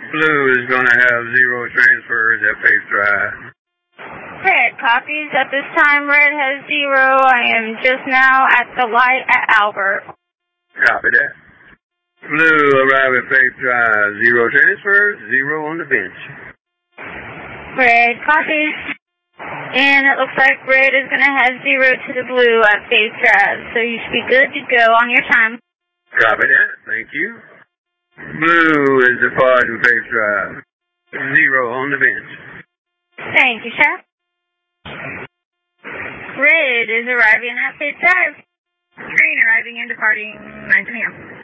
Blue is going to have 0 transfers at Faith Drive. Red copies. At this time, Red has 0. I am just now at the light at Albert. Copy that. Blue arrive at Faith Drive. 0 transfers, 0 on the bench. Red copies. And it looks like Red is going to have 0 to the Blue at Faith Drive. So you should be good to go on your time. Copy that. Thank you. Blue is departing Faith Drive. 0 on the bench. Thank you, sir. Red is arriving at Faith Drive. Green arriving and departing 9 p.m.